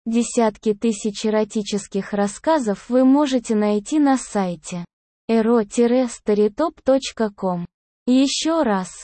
Десятки тысяч эротических рассказов вы можете найти на сайте ero-storytop.com. Еще раз,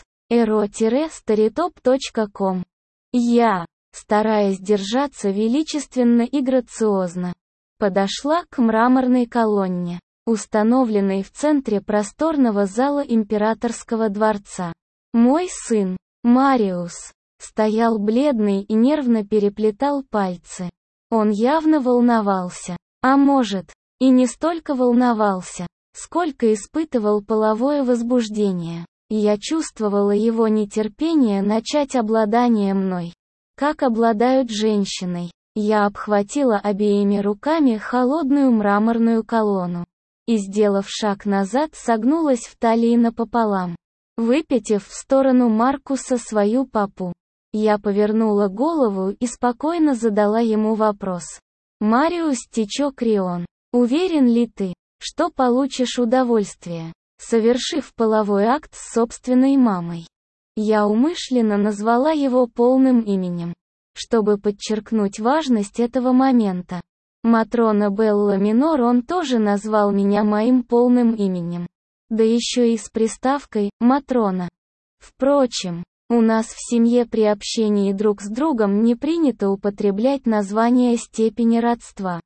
ero-storytop.com. Я, стараясь держаться величественно и грациозно, подошла к мраморной колонне, установленной в центре просторного зала императорского дворца. Мой сын, Мариус, стоял бледный и нервно переплетал пальцы. Он явно волновался, а может, и не столько волновался, сколько испытывал половое возбуждение. Я чувствовала его нетерпение начать обладание мной, как обладают женщиной. Я обхватила обеими руками холодную мраморную колонну и, сделав шаг назад, согнулась в талии напополам, выпятив в сторону Маркуса свою папу. Я повернула голову и спокойно задала ему вопрос. «Мариус Тичокрион, уверен ли ты, что получишь удовольствие, совершив половой акт с собственной мамой?» Я умышленно назвала его полным именем, чтобы подчеркнуть важность этого момента. Матрона Белла Минор он тоже назвал меня моим полным именем. Да еще и с приставкой «Матрона». Впрочем, у нас в семье при общении друг с другом не принято употреблять названия степени родства.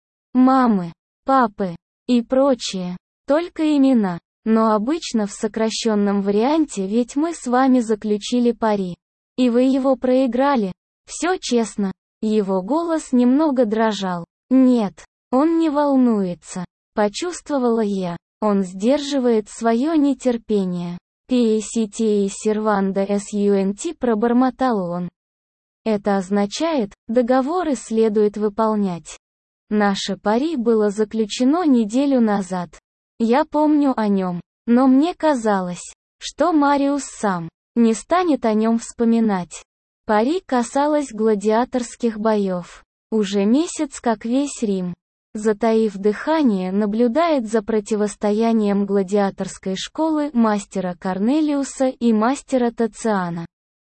Мамы, папы и прочее, только имена, но обычно в сокращенном варианте, ведь мы с вами заключили пари. И вы его проиграли. Все честно. Его голос немного дрожал. Нет, он не волнуется. Почувствовала я. Он сдерживает свое нетерпение. «PACTA серванда SUNT», пробормотал он. Это означает, договоры следует выполнять. Наше пари было заключено неделю назад. Я помню о нем, но мне казалось, что Мариус сам не станет о нем вспоминать. Пари касалось гладиаторских боев. Уже месяц как весь Рим, затаив дыхание, наблюдает за противостоянием гладиаторской школы мастера Корнелиуса и мастера Тациана.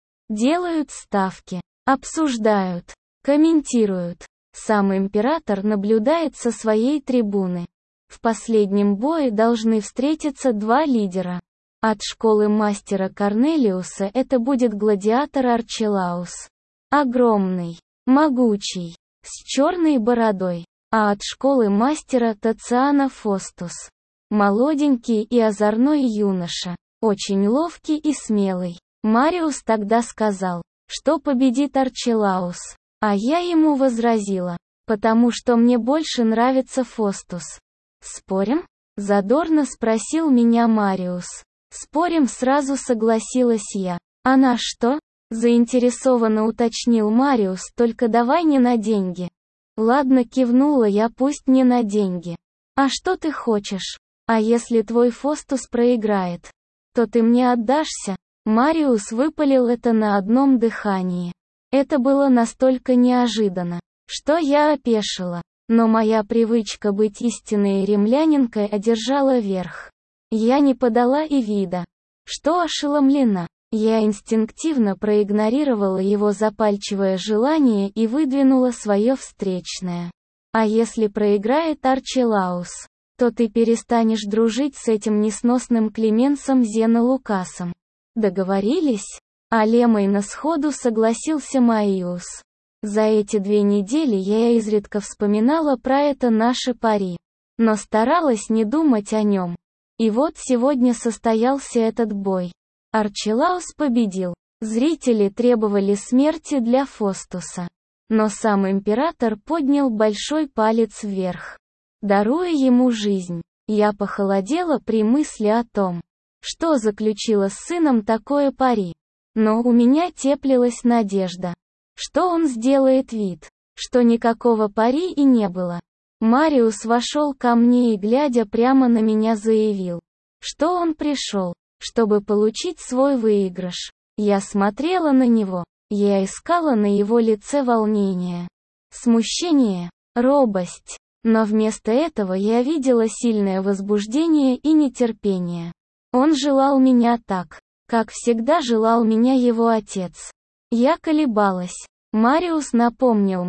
Делают ставки, обсуждают, комментируют. Сам император наблюдает со своей трибуны. В последнем бое должны встретиться два лидера. От школы мастера Корнелиуса это будет гладиатор Арчелаус. Огромный, могучий, с черной бородой. А от школы мастера Тациана Фостус. Молоденький и озорной юноша, очень ловкий и смелый. Мариус тогда сказал, что победит Арчелаус. А я ему возразила, потому что мне больше нравится Фостус. «Спорим?» – задорно спросил меня Мариус. «Спорим», сразу согласилась я. «А на что?» – заинтересованно уточнил Мариус, «только давай не на деньги». «Ладно», кивнула я, «пусть не на деньги. А что ты хочешь? А если твой Фостус проиграет, то ты мне отдашься?» Мариус выпалил это на одном дыхании. Это было настолько неожиданно, что я опешила. Но моя привычка быть истинной римлянинкой одержала верх. Я не подала и вида, что ошеломлена. Я инстинктивно проигнорировала его запальчивое желание и выдвинула свое встречное. «А если проиграет Арчелаус, то ты перестанешь дружить с этим несносным Клеменсом Зена Лукасом. Договорились?» Алемойно сходу согласился Мариус. За эти 2 недели я изредка вспоминала про это наше пари, но старалась не думать о нем. И вот сегодня состоялся этот бой. Арчелаус победил. Зрители требовали смерти для Фостуса. Но сам император поднял большой палец вверх, даруя ему жизнь. Я похолодела при мысли о том, что заключила с сыном такое пари. Но у меня теплилась надежда, что он сделает вид, что никакого пари и не было. Мариус вошел ко мне и, глядя прямо на меня, заявил, что он пришел, чтобы получить свой выигрыш. Я смотрела на него, я искала на его лице волнение, смущение, робость, но вместо этого я видела сильное возбуждение и нетерпение. Он желал меня так, как всегда желал меня его отец. Я колебалась. Мариус напомнил мне,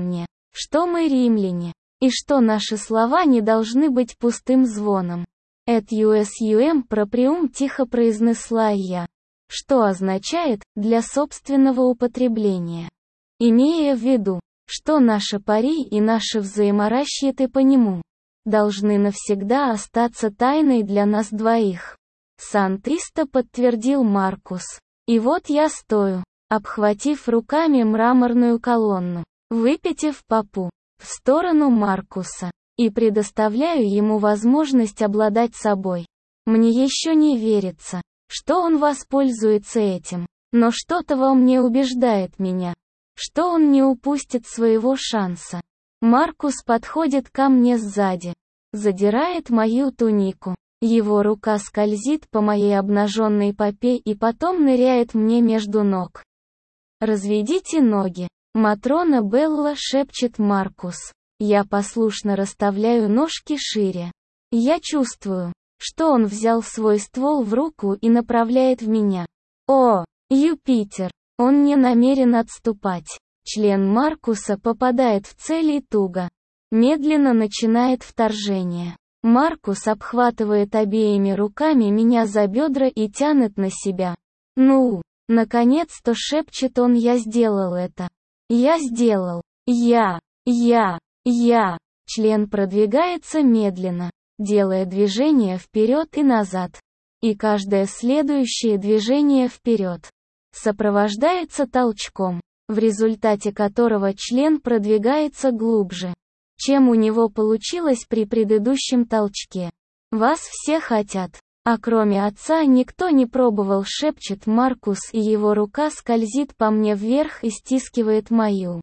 что мы римляне, и что наши слова не должны быть пустым звоном. «Et usum proprium» тихо произнесла я, что означает «для собственного употребления», имея в виду, что наши пари и наши взаиморасчеты по нему должны навсегда остаться тайной для нас двоих. Сан-Тристо подтвердил Маркус. И вот я стою, обхватив руками мраморную колонну, выпятив попу в сторону Маркуса, и предоставляю ему возможность обладать собой. Мне еще не верится, что он воспользуется этим, но что-то во мне убеждает меня, что он не упустит своего шанса. Маркус подходит ко мне сзади, задирает мою тунику. Его рука скользит по моей обнаженной попе и потом ныряет мне между ног. «Разведите ноги», — Матрона Белла шепчет Маркус. Я послушно расставляю ножки шире. Я чувствую, что он взял свой ствол в руку и направляет в меня. О, Юпитер! Он не намерен отступать. Член Маркуса попадает в цель и туго. Медленно начинает вторжение. Маркус обхватывает обеими руками меня за бедра и тянет на себя. «Ну, наконец-то», шепчет он, «я сделал это. Я сделал. Я. Член продвигается медленно, делая движение вперед и назад. И каждое следующее движение вперед сопровождается толчком, в результате которого член продвигается глубже, чем у него получилось при предыдущем толчке. «Вас все хотят, а кроме отца никто не пробовал», шепчет Маркус, и его рука скользит по мне вверх и стискивает мою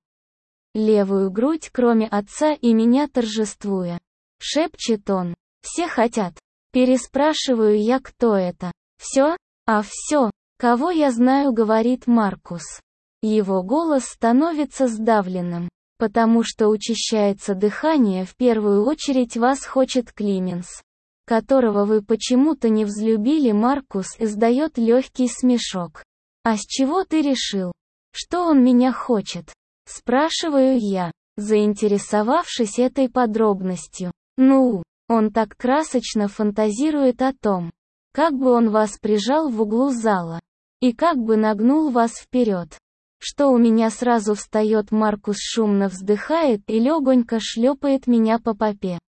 левую грудь, кроме отца и меня, торжествуя. Шепчет он. «Все хотят». Переспрашиваю я, кто это. «Все? А все, кого я знаю», говорит Маркус. Его голос становится сдавленным, потому что учащается дыхание. «В первую очередь вас хочет Клименс, которого вы почему-то не взлюбили». Маркус издает легкий смешок. «А с чего ты решил, что он меня хочет?» Спрашиваю я, заинтересовавшись этой подробностью. «Ну, он так красочно фантазирует о том, как бы он вас прижал в углу зала, и как бы нагнул вас вперед, что у меня сразу встает». Маркус шумно вздыхает и легонько шлепает меня по попе.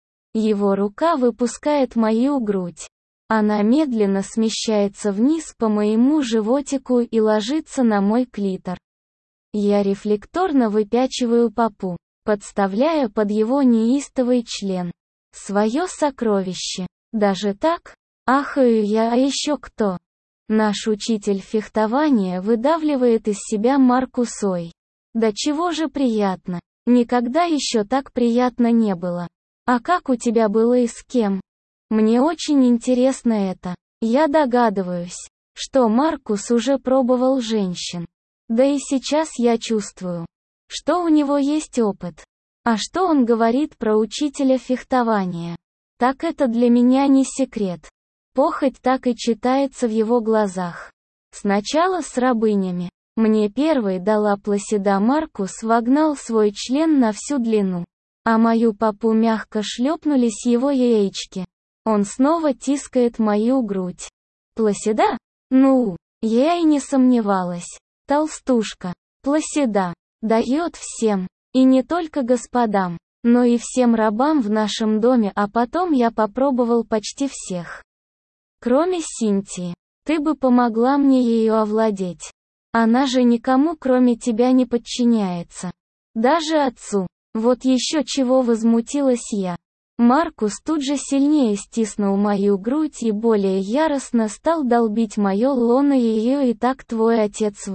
Его рука выпускает мою грудь. Она медленно смещается вниз по моему животику и ложится на мой клитор. Я рефлекторно выпячиваю попу, подставляя под его неистовый член свое сокровище. «Даже так?» Ахаю я. «А еще кто?» Наш учитель фехтования выдавливает из себя Маркус. «Ой, да чего же приятно! Никогда еще так приятно не было. А как у тебя было и с кем? Мне очень интересно это. Я догадываюсь, что Маркус уже пробовал женщин. Да и сейчас я чувствую, что у него есть опыт. А что он говорит про учителя фехтования? Так это для меня не секрет. Похоть так и читается в его глазах. Сначала с рабынями. Мне первой дала Пласида. Маркус вогнал свой член на всю длину, а мою попу мягко шлепнулись его яички. Он снова тискает мою грудь. Пласида? Ну, я и не сомневалась. Толстушка. Пласида дает всем, и не только господам, но и всем рабам в нашем доме. А потом я попробовал почти всех. Кроме Синтии. Ты бы помогла мне ее овладеть. Она же никому кроме тебя не подчиняется. Даже отцу. Вот еще чего, возмутилась я. Маркус тут же сильнее стиснул мою грудь и более яростно стал долбить мое лоно. Ее и так твой отец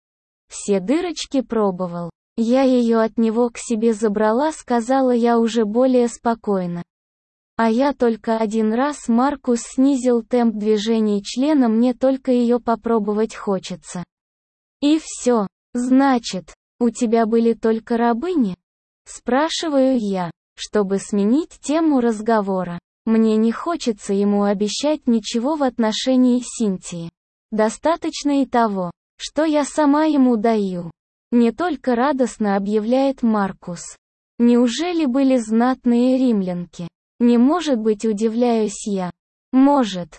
все дырочки пробовал. Я ее от него к себе забрала, сказала я уже более спокойно. А я только один раз. Маркус снизил темп движений члена. Мне только ее попробовать хочется. И все. Значит, у тебя были только рабыни? Спрашиваю я, чтобы сменить тему разговора. Мне не хочется ему обещать ничего в отношении Синтии. Достаточно и того, что я сама ему даю. Не только радостно объявляет Маркус. Неужели были знатные римлянки? Не может быть, удивляюсь я. Может.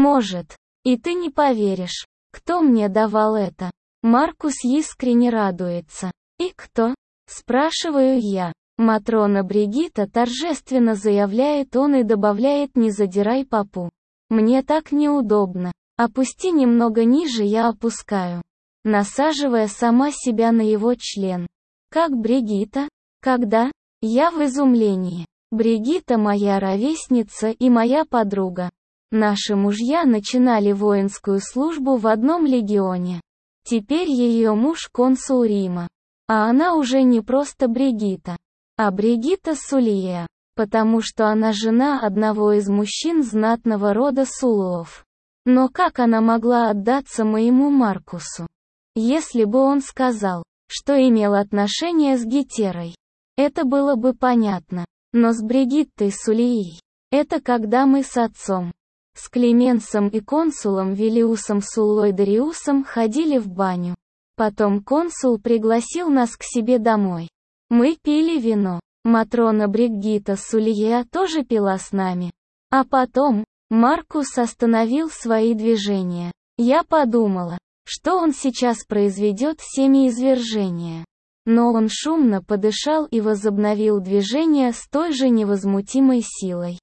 И ты не поверишь, кто мне давал это? Маркус искренне радуется. И кто? Спрашиваю я. Матрона Бригитта торжественно заявляет он и добавляет: не задирай попу. Мне так неудобно. Опусти немного ниже, я опускаю, насаживая сама себя на его член. Как Бригитта? Когда? Я в изумлении. Бригитта моя ровесница и моя подруга. Наши мужья начинали воинскую службу в одном легионе. Теперь ее муж консул Рима. А она уже не просто Бригитта, а Бригитта Сулия, потому что она жена одного из мужчин знатного рода Суллов. Но как она могла отдаться моему Маркусу? Если бы он сказал, что имел отношение с Гетерой, это было бы понятно. Но с Бригиттой Сулией, это когда мы с отцом, с Клименсом и консулом Вилиусом Суллой Дариусом ходили в баню. Потом консул пригласил нас к себе домой. Мы пили вино. Матрона Бригитта Сулия тоже пила с нами. А потом Маркус остановил свои движения. Я подумала, что он сейчас произведет семяизвержение. Но он шумно подышал и возобновил движение с той же невозмутимой силой.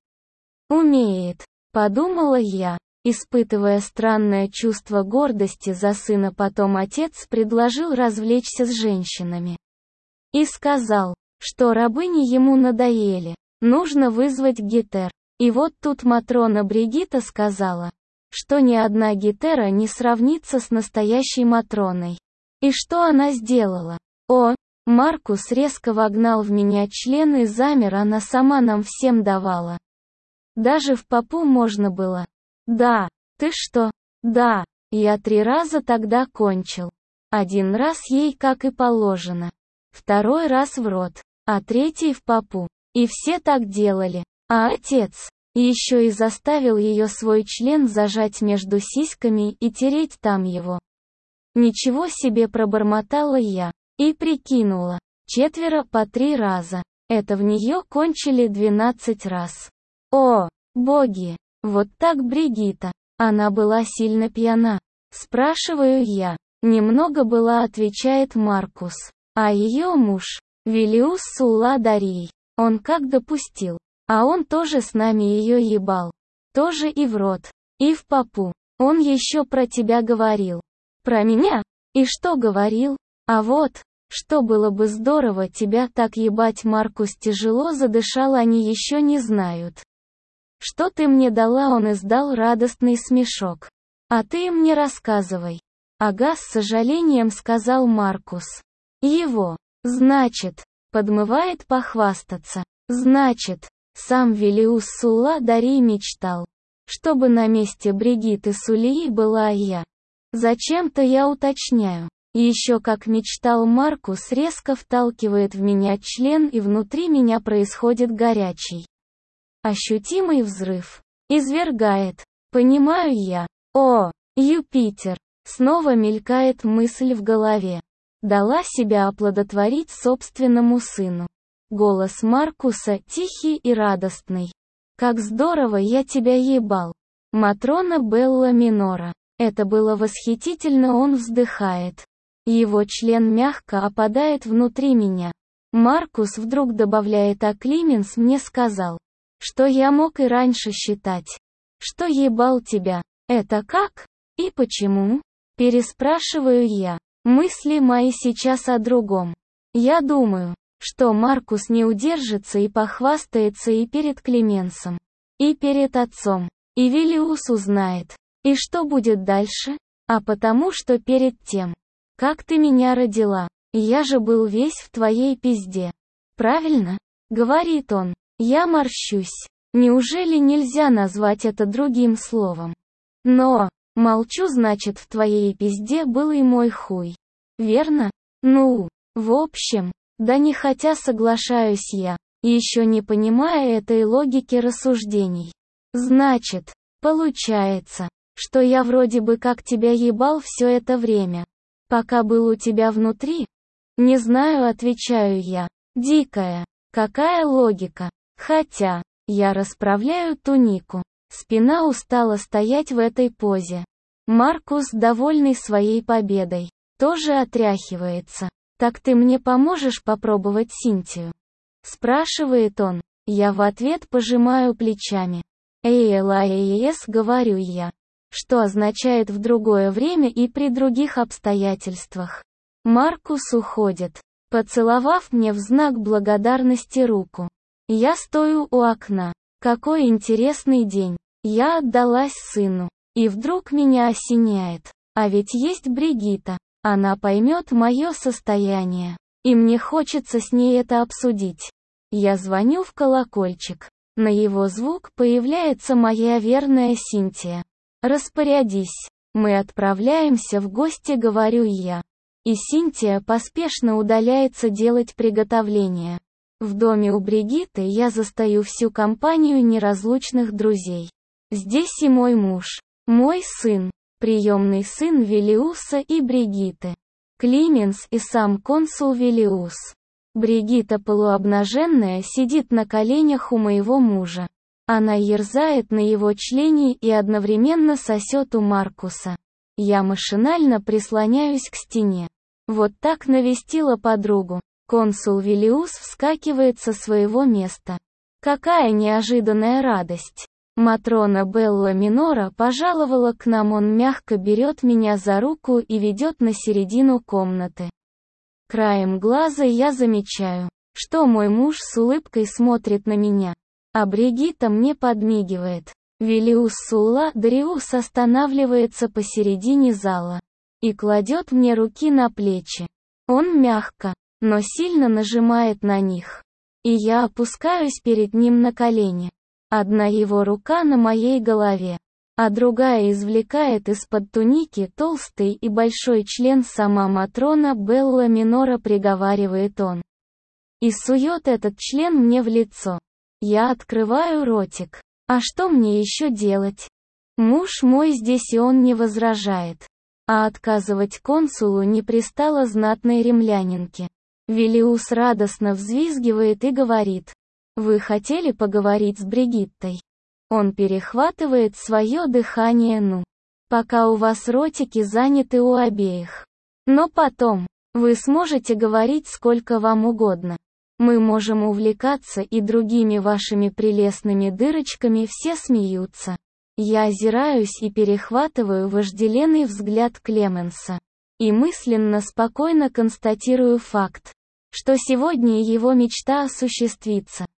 «Умеет», — подумала я, испытывая странное чувство гордости за сына. Потом отец предложил развлечься с женщинами. И сказал, что рабыни ему надоели, нужно вызвать Гетер. И вот тут Матрона Бригитта сказала, что ни одна Гетера не сравнится с настоящей Матроной. И что она сделала? О, Маркус резко вогнал в меня член и замер, она сама нам всем давала. Даже в попу можно было. Да, ты что? Да, я 3 раза тогда кончил. 1 раз ей как и положено. 2 раз в рот, а 3 в попу. И все так делали. А отец еще и заставил ее свой член зажать между сиськами и тереть там его. Ничего себе, пробормотала я. И прикинула. 4 по 3 раза. Это в нее кончили 12 раз. О, боги! Вот так Бригитта. Она была сильно пьяна. Спрашиваю я. Немного была, отвечает Маркус. А ее муж, Вилиус Сулла Дарий, он как допустил? А он тоже с нами ее ебал. Тоже и в рот, и в попу. Он еще про тебя говорил. Про меня? И что говорил? А вот, что было бы здорово тебя так ебать. Маркус тяжело задышал, они еще не знают. Что ты мне дала? Он издал радостный смешок. А ты им не рассказывай. Ага, с сожалением сказал Маркус. Его, значит, подмывает похвастаться. Значит, сам Вилиус Сулла Дарий мечтал, чтобы на месте Бригитты Сулии была я. Зачем-то я уточняю. Еще как мечтал. Маркус резко вталкивает в меня член, и внутри меня происходит горячий, ощутимый взрыв. Извергает. Понимаю я. О, Юпитер. Снова мелькает мысль в голове. Дала себя оплодотворить собственному сыну. Голос Маркуса тихий и радостный. Как здорово я тебя ебал. Матрона Белла Минора. Это было восхитительно. Он вздыхает. Его член мягко опадает внутри меня. Маркус вдруг добавляет: а Клименс мне сказал, что я мог и раньше считать, что ебал тебя. Это как? И почему? Переспрашиваю я. Мысли мои сейчас о другом. Я думаю, что Маркус не удержится и похвастается и перед Клименсом, и перед отцом, и Вилиус узнает. И что будет дальше? А потому что перед тем, как ты меня родила, я же был весь в твоей пизде. Правильно? Говорит он. Я морщусь. Неужели нельзя назвать это другим словом? Но, молчу, значит, в твоей пизде был и мой хуй. Верно? Ну, в общем, да нехотя соглашаюсь я, еще не понимая этой логики рассуждений. Значит, получается, что я вроде бы как тебя ебал все это время, пока был у тебя внутри? Не знаю, отвечаю я. Дикая, Какая логика? Хотя, я расправляю тунику. Спина устала стоять в этой позе. Маркус, довольный своей победой, тоже отряхивается. «Так ты мне поможешь попробовать Синтию?» Спрашивает он. Я в ответ пожимаю плечами. «ЭЛАЭС», говорю я. Что означает в другое время и при других обстоятельствах. Маркус уходит, поцеловав мне в знак благодарности руку. Я стою у окна. Какой интересный день. Я отдалась сыну. И вдруг меня осеняет. А ведь есть Бригитта. Она поймет мое состояние. И мне хочется с ней это обсудить. Я звоню в колокольчик. На его звук появляется моя верная Синтия. «Распорядись. Мы отправляемся в гости», говорю я. И Синтия поспешно удаляется делать приготовления. В доме у Бригитты я застаю всю компанию неразлучных друзей. Здесь и мой муж, мой сын, приемный сын Велиуса и Бригитты, Клименс и сам консул Велиус. Бригитта полуобнаженная сидит на коленях у моего мужа. Она ерзает на его члене и одновременно сосет у Маркуса. Я машинально прислоняюсь к стене. Вот так навестила подругу. Консул Велиус вскакивает со своего места. Какая неожиданная радость! Матрона Белла Минора пожаловала к нам, он мягко берет меня за руку и ведет на середину комнаты. Краем глаза я замечаю, что мой муж с улыбкой смотрит на меня, а Бригитта мне подмигивает. Велиус Сулла Дариус останавливается посередине зала и кладет мне руки на плечи. Он мягко, но сильно нажимает на них. И я опускаюсь перед ним на колени. Одна его рука на моей голове, а другая извлекает из-под туники толстый и большой член. Сама Матрона Белла Минора, приговаривает он. И сует этот член мне в лицо. Я открываю ротик. А что мне еще делать? Муж мой здесь, и он не возражает. А отказывать консулу не пристало знатной римлянинке. Велиус радостно взвизгивает и говорит. Вы хотели поговорить с Бригиттой? Он перехватывает свое дыхание. Ну, пока у вас ротики заняты у обеих. Но потом, вы сможете говорить сколько вам угодно. Мы можем увлекаться и другими вашими прелестными дырочками. Все смеются. Я озираюсь и перехватываю вожделенный взгляд Клеменса. И мысленно спокойно констатирую факт, что сегодня его мечта осуществится.